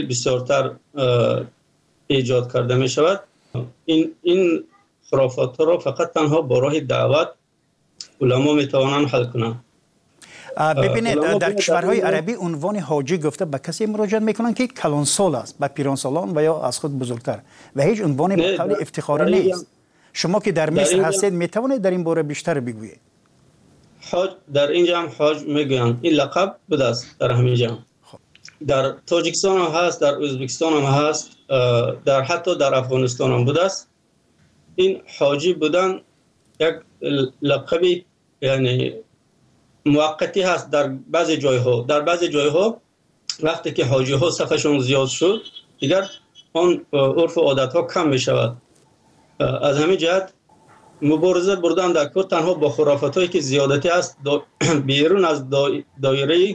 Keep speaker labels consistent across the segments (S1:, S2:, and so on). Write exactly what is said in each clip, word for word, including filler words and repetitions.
S1: بسیارتر ایجاد کرده می شود. این این خرافات را فقط تنها با راه دعوت علما می توانند حل کنند.
S2: ببینید در کشورهای عربی عنوان حاجی گفته به کسی مراجعه میکنن که کلانسال است، به پیرانسالان و یا از خود بزرگتر، و هیچ عنوان به قول افتخاری نیست. شما که در مصر هستید میتوانید در این باره بیشتر بگویید؟
S1: حاج در اینجا هم حاج میگویند، این لقب بوده است در همین جا. در تاجیکستان هم هست، در ازبکستان هم هست، در حتی در افغانستان هم بوده است. این حاجی بودن یک لقبی یعنی موقتی هست در بعضی جایها. در بعضی جایها وقتی که حاجی ها صفشون زیاد شد دیگر آن عرف و عادت ها کم می شود. از همین جهت مبارزه بردن در کار تنها با خرافات هایی که زیادتی است بیرون از دایره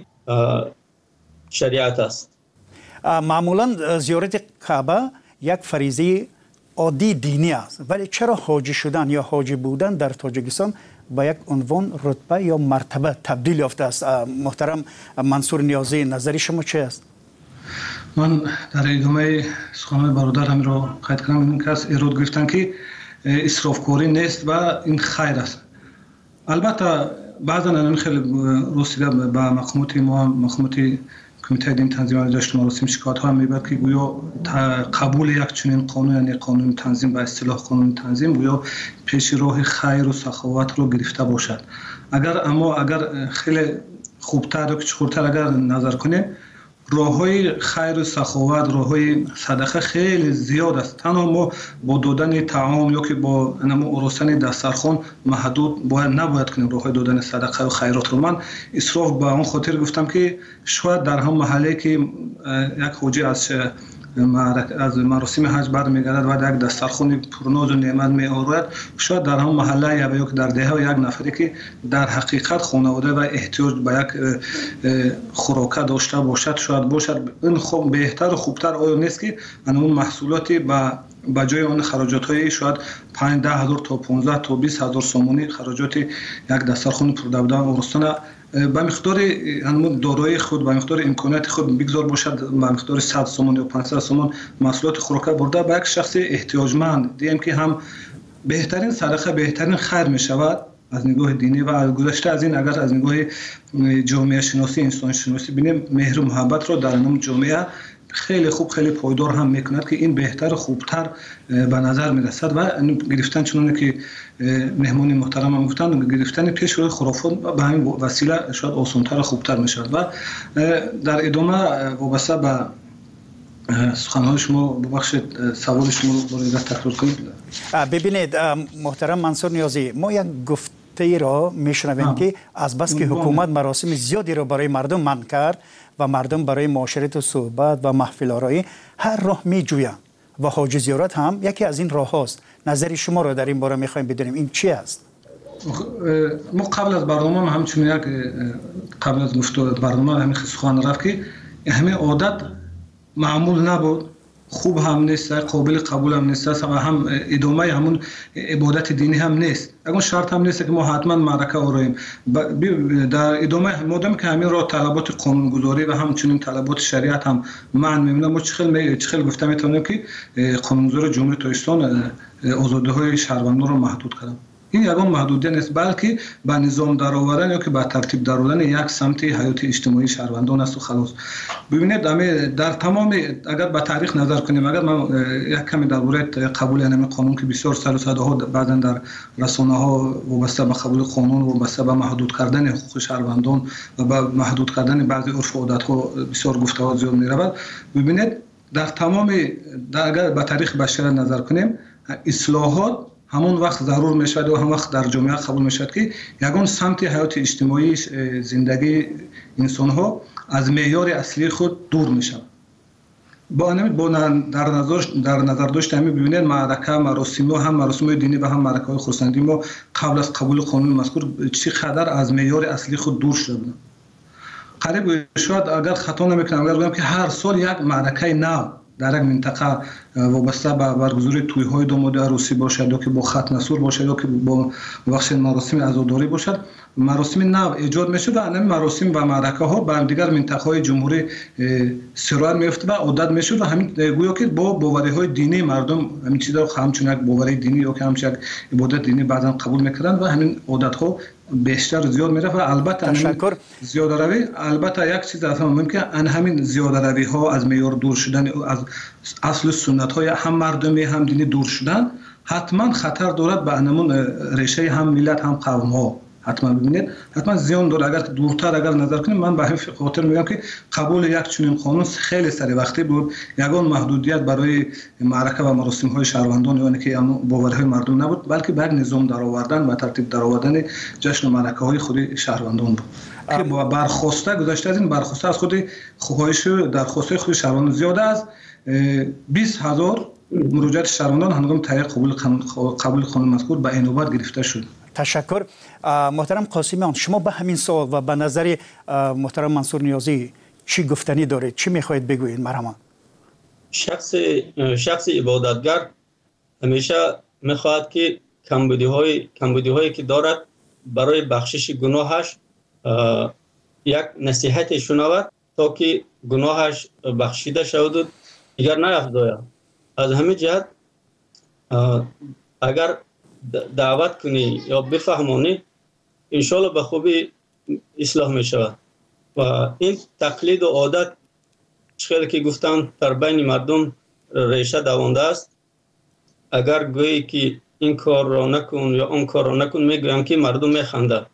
S1: شریعت است.
S2: معمولا زیارت کعبه یک فریضه عادی دینی است، ولی چرا حاجی شدن یا حاجی بودن در تاجیکستان با یک عنوان رتبه یا مرتبه تبدیل یافته است؟ محترم منصور نیازی، نظری شما چه است؟
S3: من در ادامه سخنان برادر همین را قید کنم، این کس ایراد گرفتن که اسرافکاری نیست و این خیر است. البته بعضا این خیلی رسیده به مقامات ما، مقامات کمیته دین تنظیم و جشن مراسم شکایت ها میبرد که گویا قبول یک چنین قانون، یعنی قانون تنظیم به اصطلاح قانون تنظیم، گویا پیش راه خیر و سخاوت رو گرفته باشد. اگر اما اگر خیلی خوبتر و کچخورتر اگر نظر کنیم، راه‌های خیر و سخاوت، راه‌های صدقه خیلی زیاد است. تنها ما با دادن طعام یا که با نمو ارسطن دسترخوان محدود باید نباید کنیم راه‌های دادن صدقه و خیرات رو. من اسراف به اون خاطر گفتم که شاید در هم محله که یک حاجی از از مراسم حج برمیگردد و یک دسترخوان پرناز و نعمت میآورد، شاید در هم محله یا یک در دهه یک نفری که در حقیقت خانواده و احتیاج به یک خوراک داشته باشد شاید باشد. این خوب بهتر و خوبتر آیا نیست که اون محصولاتی با با جای اون خراجات های شاید پنج ده هزار تا پانزده تا بیست هزار سومونی خراجات یک دسترخوان پردوده ارسطن با مقدار همون دارایی خود، با مقدار امکانات خود بگذار باشد، با مقدار صد سومون یا پانصد سومون محصولات خوراک برده به یک شخص احتیاجمند دیم که هم بهترین صدقه، بهترین خیر می شود از نگاه دینی. و از گذشته از این اگر از نگاه جامعه شناسی، انسان شناسی بینیم، مهر و محبت رو در اون جامعه خیلی خوب، خیلی پایدار هم میکند که این بهتر و خوبتر به نظر میرسد. و گرفتن چنانه که مهمانی محترم هم گفتن، گرفتن پیش روی خرافات به همین وسیله شاید آسانتر و خوبتر میشد. و در ادامه وابسته به سخنهای شما ببخشید سوال شما رو باید تکرار کنید.
S2: ببینید محترم منصور نیازی، ما یک گفته را میشنویم که از بس که حکومت مراسم زیادی را برای مردم منع کرد و مردم برای معاشرت و صحبت و محفل آرایی هر راه می جویند و حاج زیارت هم یکی از این راه هاست. نظری شما را در این باره می خواهیم بدونیم، این چی است؟
S3: ما قبل از برنامه همچنین یک قبل از گفتار برنامه همین سخن رفت که همین عادت معمول نبود، خوب هم نیست، قابل قبول هم نیست و هم ادامه همون عبادت دینی هم نیست. اگر شرط هم نیست که ما حتما معرکه آراییم. در ادامه مادام که همین را طلبات قانونگذاری و همچنین طلبات شریعت هم معنی می‌بینیم، ما چخیل چخیل گفته میتونیم که قانونگذار جمهوری تاجیکستان آزادی‌های شهروندان را محدود کردن. این یگان محدودیت نیست، بلکه به نظام درآوردن یا که به ترتیب درآوردن یک سمت حیات اجتماعی شهروندان است و خلاص. ببینید در تمام اگر به تاریخ نظر کنیم، اگر من یک کمی درباره قبول این قانون که بسیار سال و سالها بعداً در رسانه‌ها وابسته به قبول قانون و وابسته به محدود کردن حقوق شهروندان و به محدود کردن بعضی عرف و عادت‌ها بسیار گفته‌ها زیاد می‌رود. ببینید در تمام در اگر به تاریخ بشر نظر کنیم، اصلاحات همون وقت ضرور میشد و هم وقت در جامعه قبول میشد که یگان سمت حیات اجتماعی زندگی انسان ها از معیار اصلی خود دور میشن. با با در نظر در نظر داشت همین ببینید معرکه مراسم هم مراسم دینی و هم معرکه های خرسندی ما قبل از قبول قانون مذکور چقدر از معیار اصلی خود دور شدن. قریب شاید اگر خطا نمیکنم اگر بگم که هر سال یک معرکه نو در یک منطقه وابسته به برگزاری توی‌های دامادی عروسی باشد یا که با ختم سور باشد یا که با بخش مراسم عزاداری باشد، مراسم نو ایجاد میشد و این مراسم و معرکه ها به دیگر منطقه‌های جمهوری سرایت می‌افت و عادت میشد و همین گویا که با باوری‌های دینی مردم همین چیزا همچون یک باوری دینی یا که همچون یک عبادت دینی بعضا قبول می‌کردند و همین عادت‌ها بیشتر زیاد میره و البته
S2: تشکر
S3: زیاده روی البته یک چیز اصلا مهم که ان همین زیاده روی ها از معیار دور شدن از اصل سنت های هم مردمی هم دینی دور شدن حتما خطر دارد به انمون ریشه هم ملت هم قوم ها. حتما ببینید حتما زیان داره. اگر دورتر اگر نظر کنیم من به همین خاطر میگم که قبول یک چنین قانون خیلی سری وقتی بود، یگان محدودیت برای معرکه و مراسم های شهروندان یعنی که باورهای مردم نبود، بلکه به یک نظام درآوردن و ترتیب درآوردن جشن و معرکه های خود شهروندان بود که با برخواسته گذشته از این برخواسته از خود خواهش درخواسته خود شهروندان زیاده از بیست هزار مراجعات شهروندان هنگام تایید قبول قبول قانون مذکور به اینوبت گرفته شد.
S2: تشکر. محترم قاسمیان، شما به همین سوال و به نظر محترم منصور نیازی چی گفتنی دارید؟ چی میخواهید بگویید؟ مرحبا.
S1: شخص شخص عبادتگر همیشه میخواهد که کمبودی های کمبودی هایی که دارد برای بخشش گناهش یک نصیحت شنود تا که گناهش بخشیده شود و دیگر نیفزاید. از همین جهت اگر دعوت کنی یا بفهمانی انشالله به خوبی اصلاح می شود و این تقلید و عادت خیلی که گفتن در بین مردم ریشه دوانده است. اگر گویی که این کار را نکن یا اون کار را نکن میگویم که مردم میخنده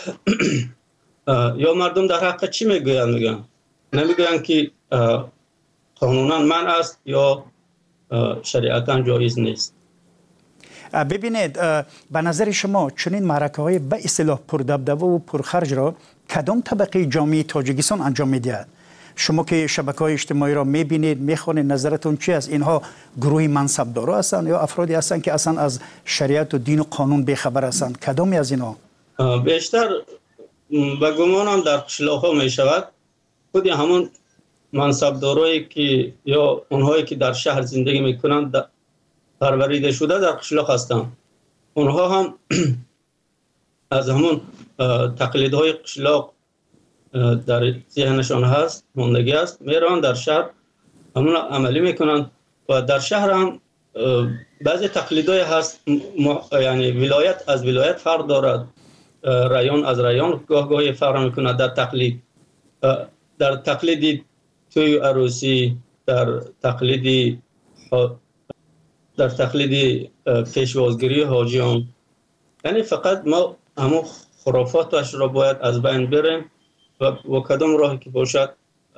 S1: یا مردم در حق چی میگوین؟ میگن نمیگوین که قانونا منع است یا شریعتا جایز نیست.
S2: ببینید به نظر شما چنین معرکه های به اصطلاح پردبدبه و پرخرج را کدام طبقه جامعه تاجیکستان انجام میدهد؟ شما که شبکه‌های اجتماعی را میبینید میخوانید، نظرتون چی است؟ اینها گروه منصبدارا هستند یا افرادی هستند که اصلا از شریعت و دین و قانون بیخبر هستند؟ کدامی از اینها؟
S1: بیشتر به گمانم در قشلاق‌ها می شود خود همون منصبدارایی که یا اونهایی که در شهر زندگی میکنند پروریده شده در قشلاق هستند. اونها هم از همون تقلیدهای قشلاق در ذهنشان هست، موندگی است، میرن در شهر همون عملی میکنن و در شهر هم بعضی تقلیدهای هست، یعنی ولایت از ولایت فرق دارد، رایون از رایون گاه گاهی فرق میکنه در تقلید. در تقلید توی عروسی، در تقلید در تقلید پیشوازگیری حاجیان، یعنی فقط ما همون خرافاتش را باید از بین بریم و, و کدام راهی که باشد،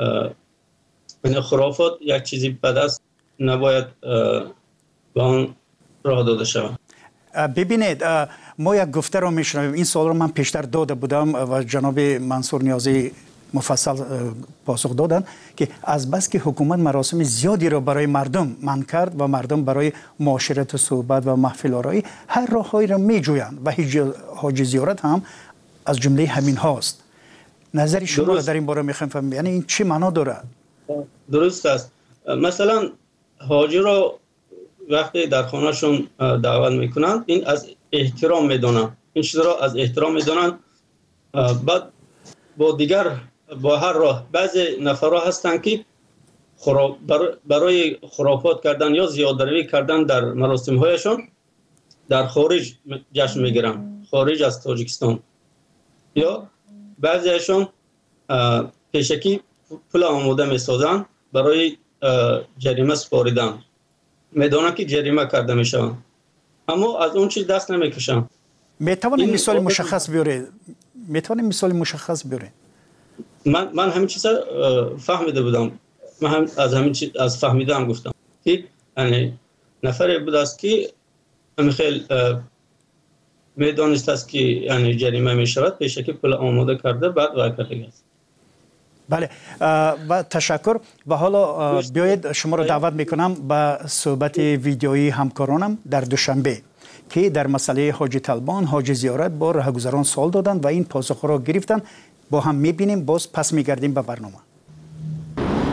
S1: یعنی خرافات یک چیزی بد است، نباید به آن راه داده شود.
S2: ببینید ما یک گفته را میشنویم، این سوال را من پیشتر داده بودم و جناب منصور نیازی مفصل پاسخ دادن که از بس که حکومت مراسم زیادی را برای مردم منع کرد و مردم برای معاشرت و صحبت و محفل آرایی هر راههایی را میجویند و حاج زیارت هم از جمله همین هاست. نظر شما در این باره میخوایم فهمیم، یعنی این چی معنا داره؟
S1: درست است. مثلا حاجی را وقتی در خانهشون دعوت میکنند این از احترام میدونن، این چیز را از احترام میدونن. بعد با دیگر با هر راه بعضی نفرها هستند که برای خرافات کردن یا زیادروی کردن در مراسم هایشان در خارج جشن میگیرن، خارج از تاجیکستان، یا بعضیشان پیشکی پول آماده میسازن برای جریمه سپاریدن، میدونن که جریمه کرده میشن اما از اون چیز دست نمیکشن.
S2: میتوانید مثال مشخص بیارید؟ میتوانید مثال مشخص بیارید؟
S1: من من همین چیزا فهمیده بودم، من هم از همین چیز از فهمیدم گفتم که یعنی نفری بود است که خیلی میدانست است که یعنی جریمه میشود، پیشکی پول آماده کرده بعد واقعی است.
S2: بله و تشکر. و حالا بیایید شما را دعوت میکنم به صحبت ویدیویی همکارانم در دوشنبه که در مسئله حاج طلبان، حاج زیارت با راهگذران سوال دادند و این پاسخ را گرفتند. با هم میبینیم، باز پس میگردیم به برنامه.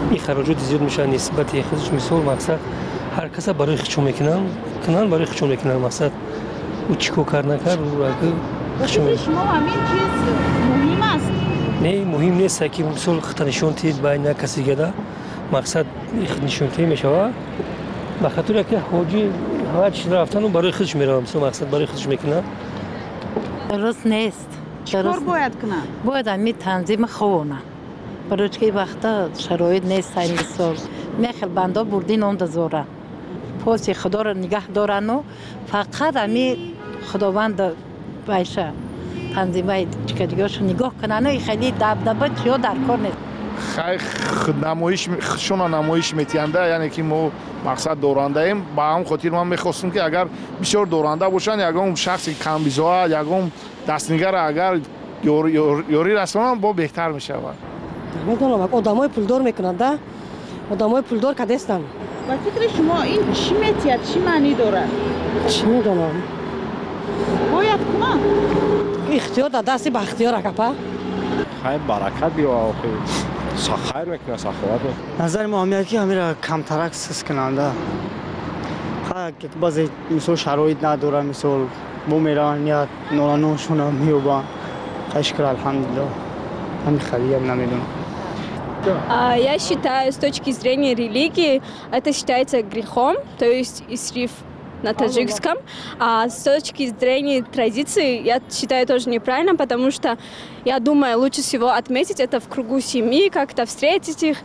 S4: این خراجات زیاد میشه نسبت خودش. مثال مقصد هر کس برای خودشون میکنن کنن برای خودشون میکنن مقصد او چیکو کار نکرد او اگه
S5: خودشون شما همین چیز مهم است.
S4: نه مهم نیست که مثال خط نشون تید با نه کسی گدا مقصد خط نشون تی میشه به خاطر که حاجی حاج رفتن و برای خودش میرم مثلا مقصد برای خودش میکنه.
S6: درست نیست.
S5: چطور باید کنن؟
S6: باید همین تنظیم خوونه. برای که وقتا شرایط نیست این سال میخل بندا بردین اون دزوره پاس خدا رو نگه دارن و فقط همین خداوند باشه تنظیمای چکدیگاش نگاه کنن و خیلی دبدبه چیا در کار نیست.
S7: خیلی نمایش شون نمایش میتینده یعنی که ما مقصد دورانده ایم با هم خاطر من میخواستم که اگر بسیار دورانده باشن یکم شخصی کم بیزا یکم دستنگر اگر یوری رسانه با بهتر میشه.
S8: میدونم آدمای پولدار میکنند آدمای پولدار که دستن.
S5: با فکر شما این چی میتید چی معنی داره؟
S8: چی میدونم
S5: باید کنم
S8: اختیار در دستی به اختیار اکپا
S9: خیلی برکت بیو آخی سخیر میکنه سخوات
S10: نظر ما همیه که همین را کم ترک سس کننده خیلی که بعضی مثل شرایط نداره مثل بو میرن یا نورانوشون هم میوبان خشکر الحمدلله همین خیلی هم намедунам.
S11: Я считаю, с точки зрения религии, это считается грехом, то есть исриф на таджикском. А с точки зрения традиции, я считаю тоже неправильно, потому что я думаю, лучше всего отметить это в кругу семьи, как-то встретить их.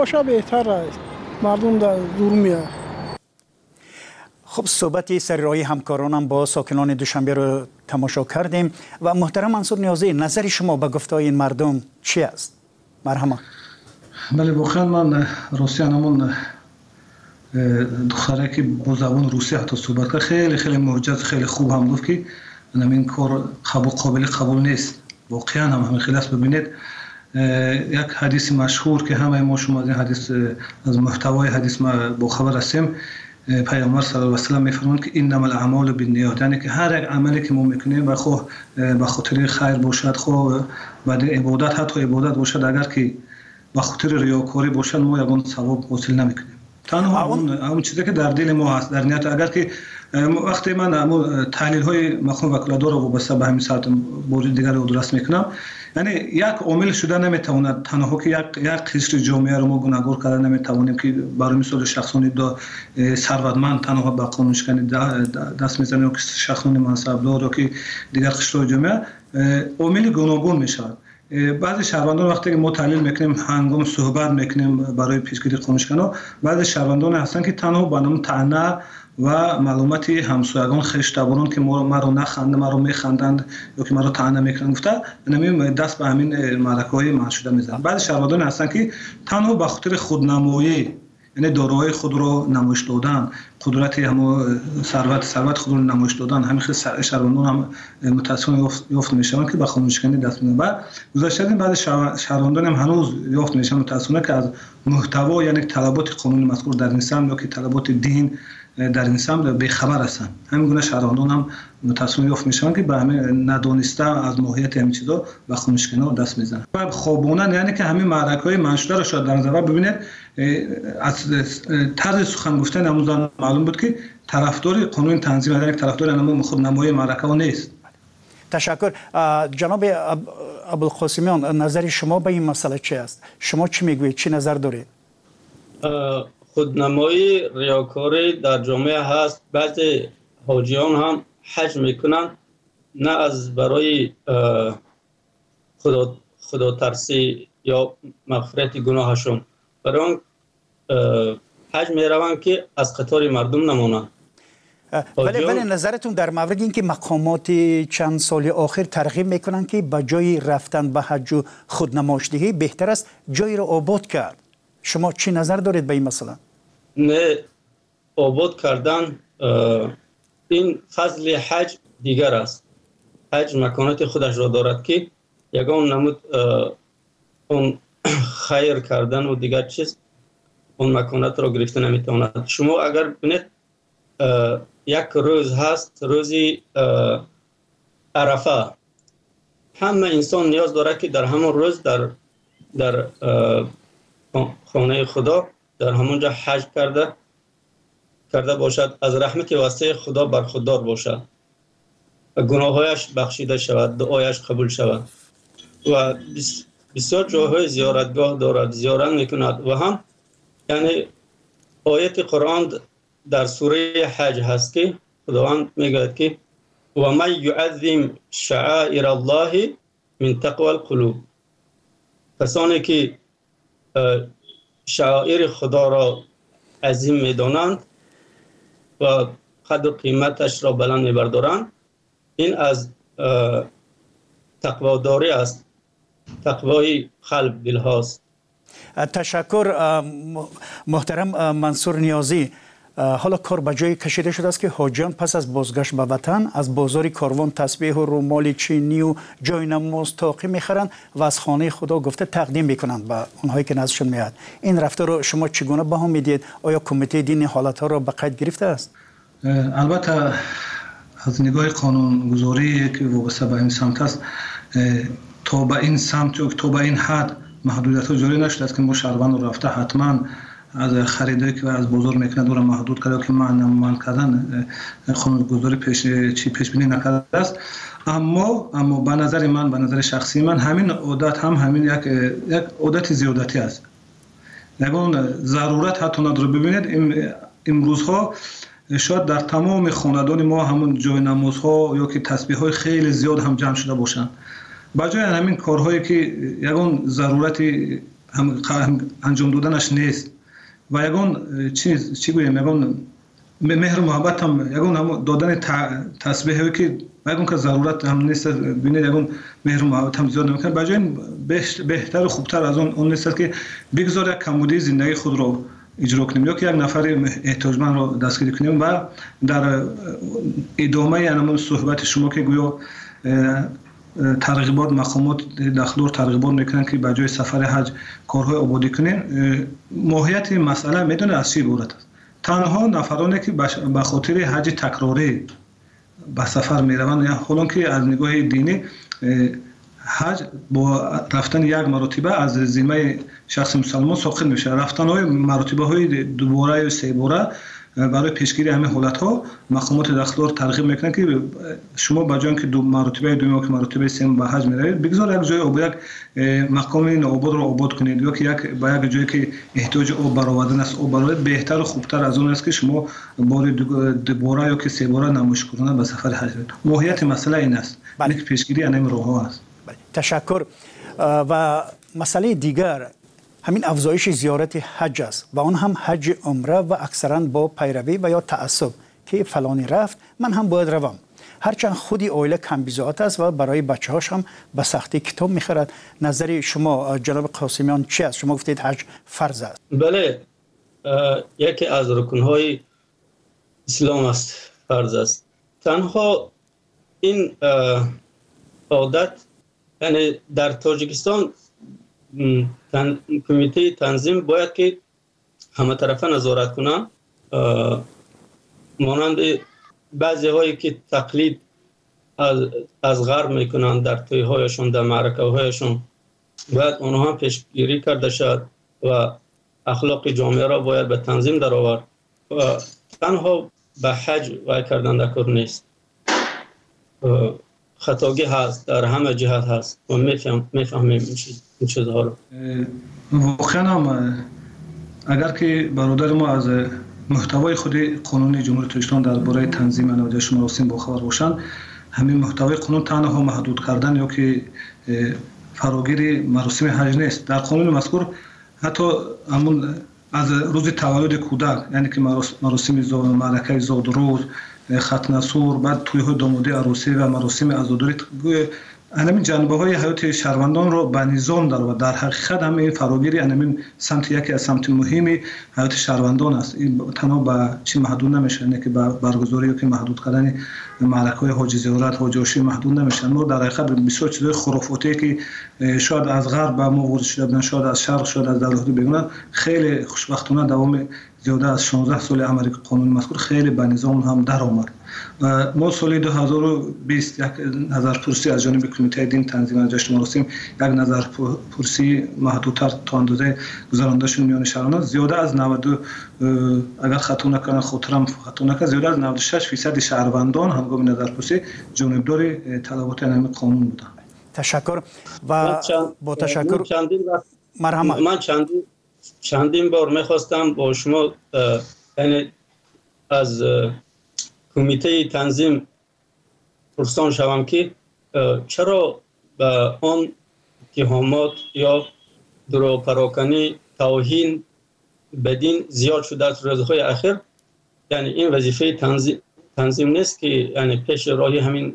S2: خب صحبت سررای همکارانم با ساکنان دوشنبه رو تماشا کردیم و محترم منصور نیازی نظر شما به گفتهای این مردم چی است؟ مرحبا.
S3: بله بخیر من روسیه نمون دختره که با زبان روسی حتی صحبت کرد خیلی خیلی معجز خیلی خوب هم گفت که این کار قبول قابل قبول نیست واقعا هم همین خیلی است. ببینید یک حدیث مشهور که همه ما شما از این حدیث از محتوای حدیث ما با خبر هستیم پیامبر صلی الله علیه و سلم میفرمایند که انما الاعمال بالنیات یعنی که هر یک عملی که ما میکنیم به خو به خاطر خیر باشد خو بعد عبادت حتی عبادت باشد اگر که به خاطر ریاکاری باشد ما یگان ثواب حاصل نمیکنیم. تنها اون اون چیزی که در دل ما هست در نیت اگر که وقتی من تحلیل های مفهوم وکالت رو وابسته به همین ساعت مورد دیگر رو درست میکنم یعنی یک عامل شده نمیتواند تنها که یک یک قشر جامعه رو ما گناهگار کردن نمیتوانیم که برای مثال شخصانی دا ثروتمند تنها به قانون شکنی دست میزنه که شخصانی منصبدار که دیگر قشر جامعه عامل گوناگون میشود. بعضی شهروندان وقتی که ما تحلیل میکنیم هنگام صحبت میکنیم برای پیشگیری قانون شکنی بعضی شهروندان هستن که تنها به نام طعنه و معلومات همسایگان خشتباران که ما ما رو نخنده ما رو میخندند یا که ما رو طعنه میکنن گفته نمیم دست به همین معرکه‌های منشوده میزنن. بعضی شهروندان هستن که تنها به خاطر خودنمایی یعنی دارایی خود رو نمایش دادن قدرت هم ثروت ثروت خود رو نمایش دادن همین خیلی شهروندان هم متأسفانه یافت میشن که به قانون شکنی دست میدن. بعد گذشته این بعضی شهروندان هم هنوز یافت میشن متأسفانه که از محتوا یعنی طلبات قانون مذکور در انسان یا که طلبات دین در انسان به خبر هستن. همین گونه شهروندان هم متأسفانه یافت میشن که به همین ندانسته از ماهیت همین چیزا و خونشکنی دست میزنن. و خوابونن یعنی که همین معرکه‌های منشوده رو شاید در نظر ببینید از طرز سخن گفتن آموزان معلوم بود که طرفدار قانون تنظیم در یک طرفدار نمو خود نمای معرکه ها نیست.
S2: تشکر. جناب ابوالقاسمیان نظر شما به این مسئله چی است؟ شما چی میگویید؟ چی نظر دارید؟
S1: خودنمایی ریاکاری در جامعه هست. بعضی حاجیان هم حج میکنن نه از برای خدا خدا ترسی یا مغفرت گناهشون برای اون حج میروند که از قطار مردم نمونن.
S2: ولی ولی نظرتون در مورد اینکه مقامات چند سال آخر ترغیب میکنن که به جای رفتن به حج و خودنمایشدهی بهتر است جایی رو آباد کرد، شما چی نظر دارید به این مسئله؟
S1: نه آباد کردن این فضل حج دیگر است. حج مکانات خودش را دارد که یگان نمود اون خیر کردن و دیگر چیز اون مکانات را گرفته نمیتواند. شما اگر ببینید یک روز هست روزی عرفه، همه انسان نیاز داره که در همون روز در در خانه خدا در همونجا حج کرده کرده باشد، از رحمت واسطه خدا برخوردار باشد و گناهایش بخشیده شود، دعایش قبول شود و بسیار جاهای زیارتگاه دارد، زیارت میکند. و هم یعنی آیت قرآن در سوره حج هست که خداوند میگوید که و من یعظم شعائر الله من تقوى القلوب، کسانی که شعائر خدا را عظیم میدانند و قدر و قیمتش را بلند میبردارند، این از تقواداری است، تقوای قلب دل هاست.
S2: تشکر محترم منصور نیازی. حالا کار به جای کشیده شده است که حاجیان پس از بازگشت به وطن از بازار کاروان تسبیح و رومال چینی و جای نماز تاقی میخرند و از خانه خدا گفته تقدیم میکنند به اونهایی که نزدشون میاد. این رفتار رو شما چگونه بها میدید؟ آیا کمیته دین حالت ها را به قید گرفته است؟
S3: البته از نگاه قانونگذاری که وابسته به این سمت است، تا به این سمت تا به این حد محدودیت ها جاری نشده است که ما شهروند رفته حتما از خریدایی که از بازار میکنه دور محدود کرده که من من کردن قانونگذاری پیش چی پیش بینی نکرده است. اما اما به نظر من به نظر شخصی من همین عادت هم همین یک یک عادت زیادتی است. یعنی ضرورت حتی نداره. ببینید امروزها شاید در تمام خاندان ما همون جای نمازها یا که تسبیح های خیلی زیاد هم جمع شده باشند. با جای همین کارهایی که یگان ضرورتی هم انجام دادنش نیست و یگان چی چی گویم یگان مهر و محبت هم یگان هم دادن تسبیح هایی که یگان که ضرورت هم نیست، ببینید یگان مهر و محبت هم زیاد نمیکنه. با جای بهتر و خوبتر از اون اون نیست که بگذار یک کمبودی زندگی خود رو اجرا کنیم یا که یک نفر احتیاجمند رو دستگیر کنیم و در ادامه همون صحبت شما که گویا ترغیبات مقامات داخلور ترغیبات میکنن که به جای سفر حج کارهای آبادی کنین، ماهیت مسئله میدونه از چی عبارت است. تنها نفرانی که به خاطر حج تکراری به سفر میروند یا حالا که از نگاه دینی حج با رفتن یک مرتبه از ذمه شخص مسلمان ساقط میشه، رفتن های مرتبه های دوباره و سه باره برای پیشگیری همه حالت ها مقامات داخلور ترغیب میکنن که شما با جای که دو مرتبه دوم که مرتبه سوم به حج میروید بگذار یک جای آب یک مقام این آباد رو آباد کنید یا که یک با یک جایی که احتیاج آب برآوردن است آب برآورد بهتر و خوبتر از اون است که شما بار دوباره یا که سه باره نمایش کنید به سفر حج برید. ماهیت مسئله این است، بله. پیشگیری همین راه ها است.
S2: بله. تشکر. و مسئله دیگر همین افزایش زیارت حج است و آن هم حج عمره و اکثرا با پیروی و یا تعصب که فلانی رفت من هم باید روم. هرچند خودی اویله کم بیزات است و برای بچه هاش هم به سختی کتاب میخرد. نظر شما جناب قاسمیان چی است؟ شما گفتید حج فرض است.
S1: بله، یکی از رکنهای اسلام است، فرض است. تنها این عادت یعنی در تاجیکستان تن... کمیته تنظیم باید که همه طرفه نظارت کنن، مانند بعضی هایی که تقلید از, از غرب میکنن در توی هایشون در معرکه هایشون باید اونها هم پیشگیری کرده شد و اخلاق جامعه را باید به تنظیم در آورد و تنها به حج وای کردن در کار نیست. خطاگی هست در همه جهت هست و میفهم میفهمیم این چیزها رو.
S3: واقعا هم اگر که برادر ما از محتوای خود قانون جمهوری تاجیکستان درباره تنظیم نمایش مراسم باخبر باشند، همین محتوای قانون تنها محدود کردن یا که فراگیر مراسم حج نیست. در قانون مذکور حتی همون از روز تولد کودک یعنی که مراسم زاد معرکه زاد روز ختنه سور بعد توی دامادی عروسی و مراسم عزاداری همین جنبه های حیات شهروندان رو به نظام داره و در حقیقت همین فراگیری همین سمت یکی از سمت مهمی حیات شهروندان است. این تنها به چی محدود نمیشه، نه که به برگزاری یا که محدود کردن معرکه‌های حاجی زیارت حاجی محدود نمیشه. ما در حقیقت بسیار چیزای خرافاتی که شاید از غرب به ما وارد شده بودن، شاید از شرق، شاید از دولت بیگانه، خیلی خوشبختانه دوام زیاده از شانزده سال عملی قانون مذکور خیلی به نظام هم در آمد. ما سال دو هزار و بیست یک نظرپرسی از جانب کمیته دین تنظیم جشن مراسم، یک نظرپرسی محدودتر تا اندازه گذرانده شد میان شهران. زیاده از نود اگر خطا نکنم خاطرم خطا نکنه زیاده از نود و شش درصد شهروندان هنگام نظرپرسی جانبدار طلبات این قانون بودند.
S2: تشکر و با تشکر
S1: مرحبا. من چندین چندین بار میخواستم با شما یعنی از کمیته تنظیم پرسان شوم که چرا به آن اتهامات یا درو پراکنی توهین بدین زیاد شده از روزهای اخیر. یعنی این وظیفه تنظیم تنظیم نیست که یعنی پیش راهی همین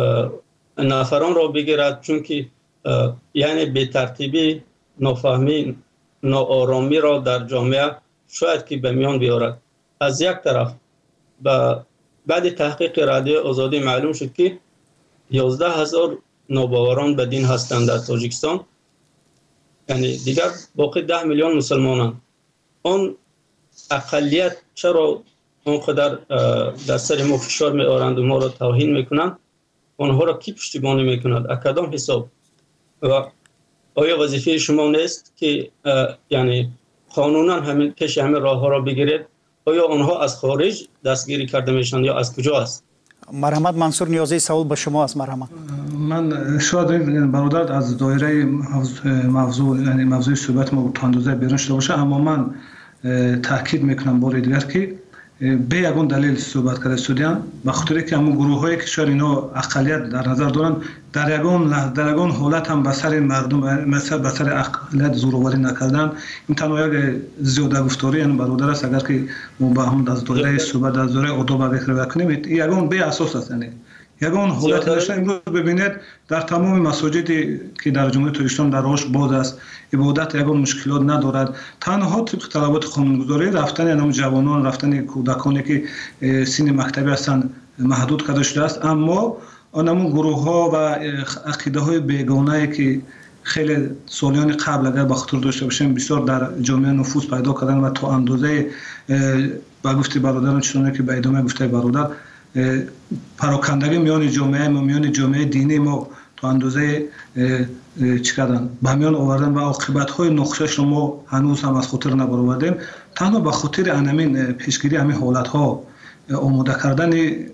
S1: نفران را بگیرد، چون که یعنی به ترتیبی نافهمی ناآرامی را در جامعه شاید که به میان بیارد. از یک طرف با بعد تحقیق رادیو آزادی معلوم شد که یازده هزار نوباوران به دین هستند در تاجیکستان، یعنی دیگر باقی ده میلیون مسلمانند. آن اقلیت چرا اونقدر در سر ما فشار می آورند و ما را توهین میکنند؟ آنها را کی پشتیبانی میکند؟ اکدام حساب؟ و آیا وظیفه شما نیست که یعنی قانونا همین پیش همین راه ها را بگیرید؟ آیا آنها از خارج دستگیری کرده میشن یا از کجا است؟
S2: مرحمت منصور نیازی سوال به شما است. مرحمت.
S3: من شاید برادر از دایره موضوع یعنی موضوع صحبت ما تا اندازه بیرون شده باشه، اما من تاکید میکنم بار دیگر که به یگان دلیل صحبت کرده شدیم، به خاطر که همون گروه هایی که شاید اینا اقلیت در نظر دارن در یگان در یگان حالت هم به سر مردم مثلا به سر اقلیت زوروری نکردن. این تنها یک زیاده گفتاری یعنی برادر است. اگر که ما با هم از دوره صحبت از دوره آداب فکر بکنیم یگان به اساس است. یعنی یگان حالت داشته امروز ببینید در تمام مساجدی که در جمهوری تاجیکستان در راهش باز است، عبادت یگان مشکلات ندارد. تنها طبق طلبات قانونگذاری رفتن یعنی جوانان رفتن کودکانی که سن مکتبی هستند محدود کرده شده است، اما آنمون گروه ها و عقیده های بیگانه که خیلی سالیان قبل اگر به خاطر داشته باشیم بسیار در جامعه نفوذ پیدا کردن و تا اندازه با گفته برادران چون که به ادامه گفته برادر پراکندگی میان جامعه ما میان جامعه دینی ما تا اندازه چی کردن به میان آوردن و عاقبت های نقشش رو ما هنوز هم از خاطر نبرآوردیم. تنها به خاطر همین پیشگیری همین حالت ها آماده کردن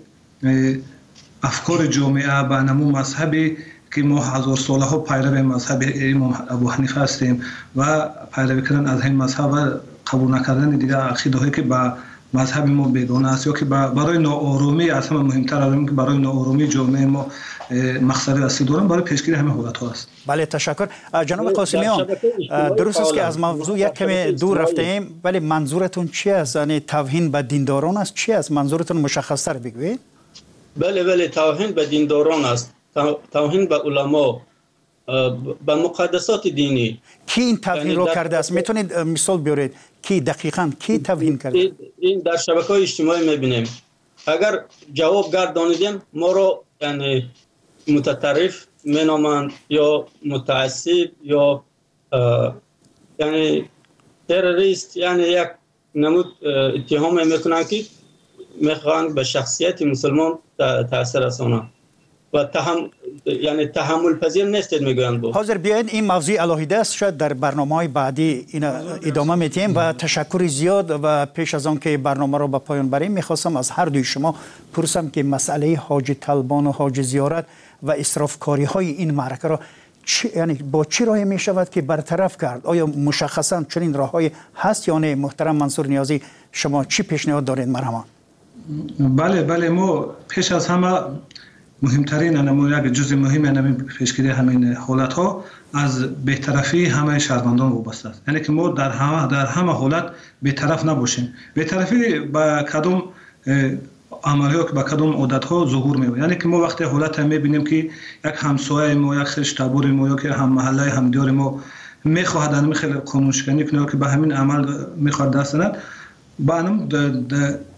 S3: افکار جامعه به نمو مذهبی که ما هزار ساله ها پیرو مذهب امام ابو حنیفه هستیم و پیروی کردن از این مذهب و قبول نکردن دیگه عقیده هایی که با مذهب ما بیگانه است یا که برای ناآرامی از همه مهمتر از که برای ناآرامی جامعه ما مقصد اصلی دارن برای پیشگیری همه حالت ها است.
S2: بله تشکر. جناب قاسمیان درست است که از موضوع یک کمی دور رفته ایم، ولی منظورتون چی است؟ یعنی توهین به دینداران است؟ چی است منظورتون؟ مشخص تر بگویید.
S1: بله بله توهین به دینداران است، توهین به علما، به مقدسات دینی.
S2: کی این توهین رو کرده است؟ میتونید مثال بیارید کی دقیقاً کی توهین کرده؟
S1: این در شبکه‌های اجتماعی میبینیم. اگر جواب گردانیدیم ما رو یعنی متطرف مینامند یا متعصب یا یعنی تروریست، یعنی یک نمود اتهام میکنن که میخوان به شخصیت مسلمان تاثیر رسانند و تهم یعنی تحمل پذیر نیستید میگویند. بود
S2: حاضر بیاید این موضوع علاهیده است، شاید در برنامه‌های بعدی این ادامه میدیم و تشکر زیاد. و پیش از آن که برنامه رو به پایان بریم میخواستم از هر دوی شما پرسم که مسئله حاج طلبان و حاج زیارت و اسرافکاری های این معرکه را یعنی با چه راهی می شود که برطرف کرد؟ آیا مشخصا چنین راههایی هست یا نه؟ محترم منصور نیازی شما چی پیشنهاد دارید؟ مرحبا.
S3: بله بله ما پیش از همه مهمترین انمو یک جزء مهم انمی پیشگیری همین حالت ها از بی‌طرفی همه شهروندان وابسته است. یعنی که ما در همه در همه حالت بی‌طرف نباشیم. بی‌طرفی با کدوم عملیات با کدوم عادت ها ظهور می‌یابد. یعنی که ما وقتی حالت هم می‌بینیم که یک همسایه ما یک خیش تبور ما یا که هم محله هم دیار ما می‌خواهد انمی خیلی قانون شکنی کنه که به همین عمل می‌خواد دست ند با انم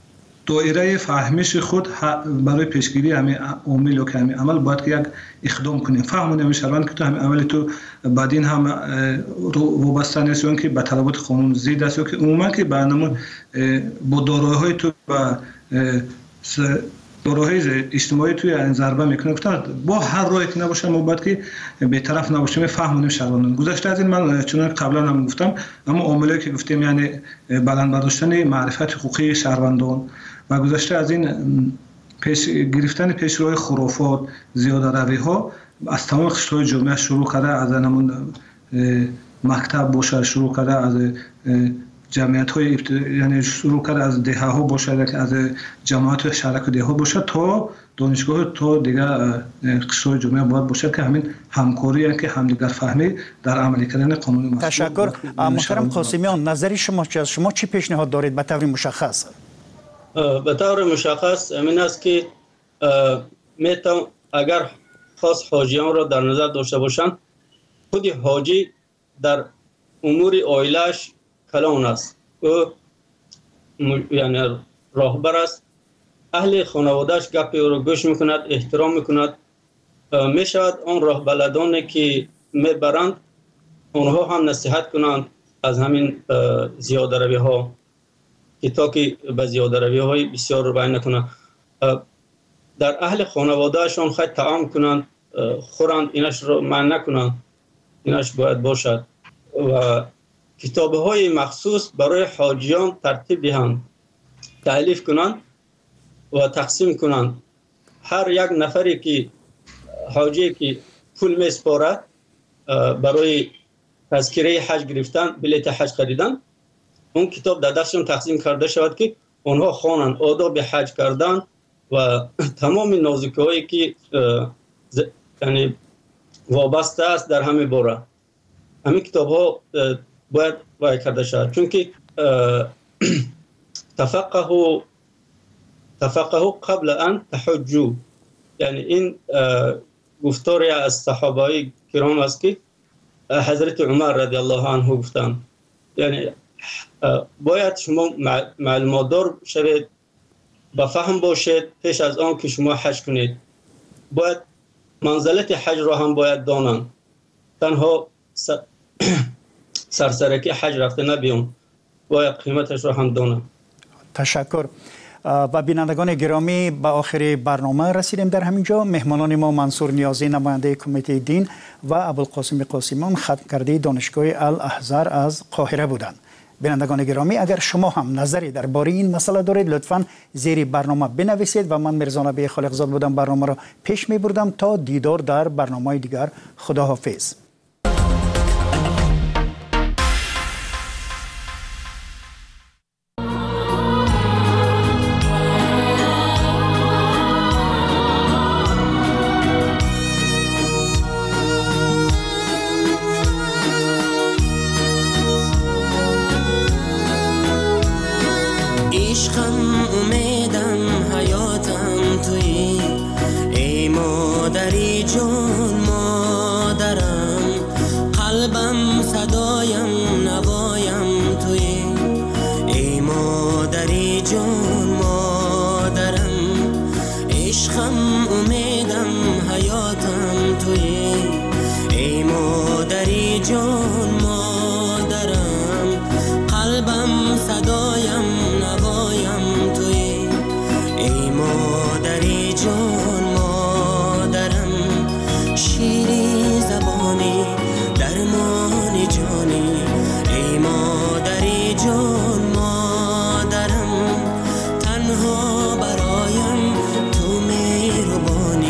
S3: دایره فهمش خود برای پیشگیری همین عامل و که همین عمل باید که یک اقدام کنیم. فهمون همین شربند که تو همین عمل تو بعدین هم وابسته نیست یا که به طلبات قانون زید است یا که عموما که برنامه با دارایی های تو و دارایی اجتماعی توی این ضربه میکنه که با هر راهی که نباشه ما باید که به طرف نباشیم. فهمونیم شربندان گذشته از این من چون قبلا هم گفتم اما عاملی که گفتیم یعنی بلند برداشتن معرفت حقوقی شهروندان و گذشته از این پیش گرفتن پیشروهای خرافات زیاده روی ها از تمام قشرهای جامعه شروع کرده، از نمون مکتب باشه شروع کرده، از جمعیت های یعنی شروع کرده از دهه ها باشه که از جماعت شرک و دهه ها باشه تا دانشگاه تا دیگه قشرهای جامعه باید باشه که همین همکاری که همدیگر فهمی در عملی کردن قانون مسئول.
S2: تشکر. محترم قاسمیان، نظر شما چی است؟ شما چی پیشنهاد دارید به طور مشخص؟
S1: به طور مشخص امین است که میتون اگر خاص حاجیان را در نظر داشته باشند، خود حاجی در امور عائله‌اش کلان است، او یعنی راهبر است، اهل خانواده‌اش گپ او را گوش میکند، احترام میکند. میشود آن راهبلدانی که میبرند آنها هم نصیحت کنند از همین زیاده روی ها که تا که به زیاده روی های بسیار رو بیان نکنند. در اهل خانوادهشان خیلی طعام کنند، خورند، اینش رو منع نکنند، اینش باید باشد. و کتابه های مخصوص برای حاجیان ترتیب دهند، تألیف کنند و تقسیم کنند. هر یک نفری که حاجی که پول میسپارد برای تذکره حج گرفتن، بلیت حج خریدن، اون کتاب در دستشون تقسیم کرده شود که اونها خوانند آداب حج کردن و تمام نازکی‌هایی که یعنی وابسته است در همه باره. همین کتاب ها باید وای کرده شود، چون که تفقهوا تفقهوا قبل ان تحجوا، یعنی این گفتاری از صحابه کرام است که حضرت عمر رضی الله عنه گفتند، یعنی باید شما معلومات دار شوید، با فهم باشید پیش از آن که شما حج کنید. باید منزلت حج را هم باید دانند، تنها سرسرکی حج رفته نبیون، باید قیمتش را هم دانند.
S2: تشکر. و بینندگان گرامی، به آخر برنامه رسیدیم. در همینجا مهمانان ما منصور نیازی نماینده کمیته دین و ابوالقاسم قاسمیان ختم کرده دانشگاه الاحزار از قاهره بودند. بینندگان گرامی، اگر شما هم نظری درباره این مسئله دارید لطفاً زیر برنامه بنویسید و من میرزا نبی خالقزاد بودم برنامه را پیش میبردم. تا دیدار در برنامه دیگر، خداحافظ.
S12: تنها برایم تو مهربانی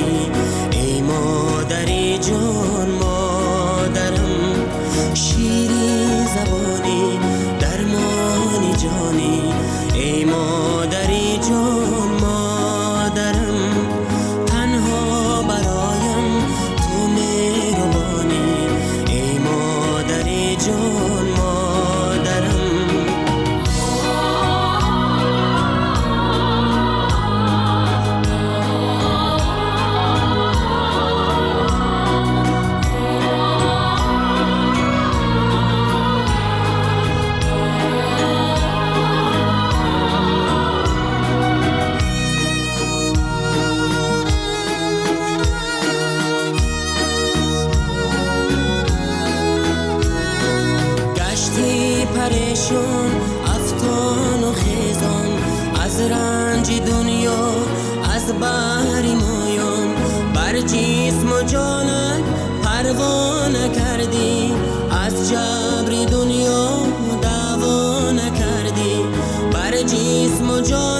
S12: رنج دنیا از بحر مایان بر جسم و جانت پروا نکردی از جبر دنیا دعوا نکردی بر جسم و جان